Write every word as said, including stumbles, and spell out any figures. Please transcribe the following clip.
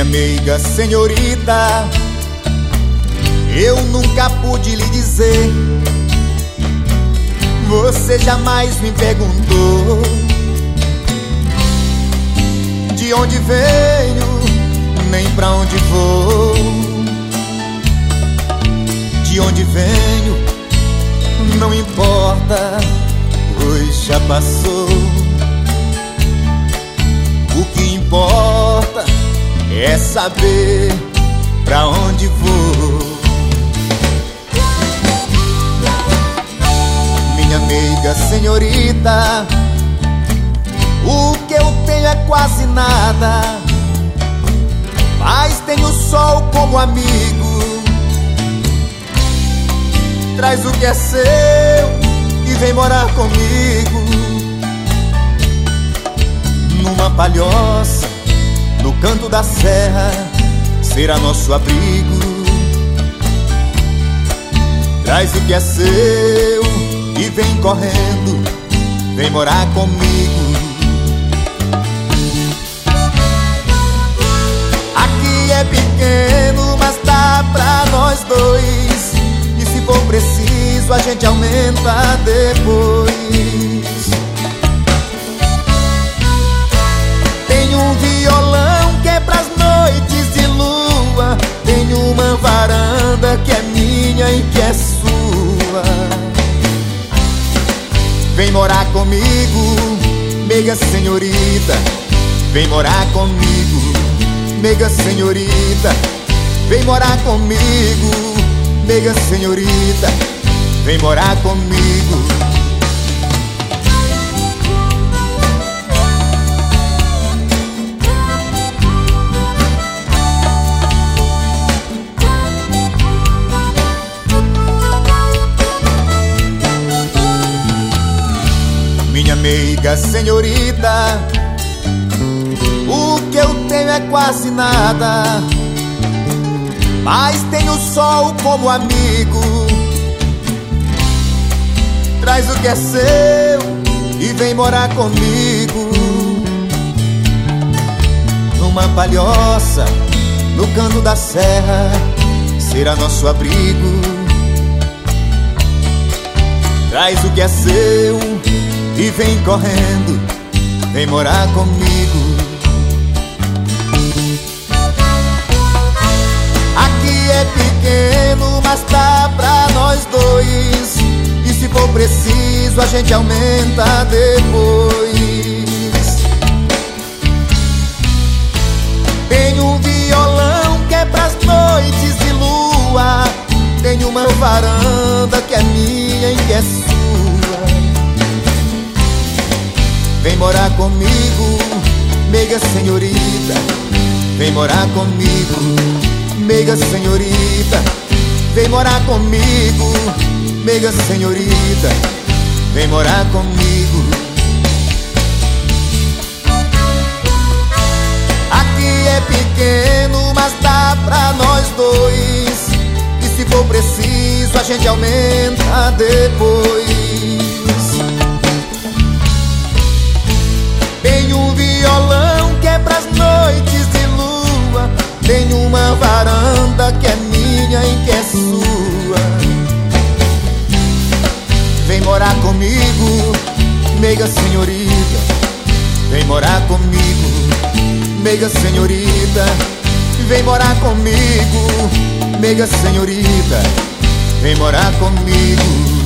meiga senhorita, eu nunca pude lhe dizer. Você jamais me perguntou de onde venho, nem pra onde vou. De onde venho não importa, pois já passou. O que importa é saber pra onde vou. Minha meiga senhorita, o que eu tenho é quase nada, mas tenho o sol como amigo. Traz o que é seu e vem morar comigo. Numa palhoça, no canto da serra, será nosso abrigo. Traz o que é seu e vem correndo, vem morar comigo. Aqui é pequeno, mas dá pra nós dois. E se for preciso, a gente aumenta depois. Tem um violão que é pras noites de lua. Tem uma varanda que é minha e que é sua. Vem morar comigo, meiga senhorita. Vem morar comigo, meiga senhorita. Vem morar comigo, meiga senhorita. Vem morar comigo. Minha meiga senhorita, o que eu tenho é quase nada, mas tenho o sol como amigo. Traz o que é seu e vem morar comigo. Numa palhoça, no canto da serra, será nosso abrigo. Traz o que é seu e vem correndo, vem morar comigo. Aqui é pequeno, mas dá pra nós dois. E se for preciso, a gente aumenta depois. Tem um violão que é pras noites de lua. Tem uma varanda que é minha e que é sua. Vem morar comigo, meiga senhorita. Vem morar comigo, meiga senhorita. Vem morar comigo, meiga senhorita. Vem morar comigo. Aqui é pequeno, mas dá pra nós dois. E se for preciso, a gente aumenta depois. Tem um violão que é pras noites de lua. Tem uma varanda que é minha e que é sua. Vem morar comigo, meiga senhorita. Vem morar comigo, meiga senhorita. Vem morar comigo, meiga senhorita. Vem morar comigo.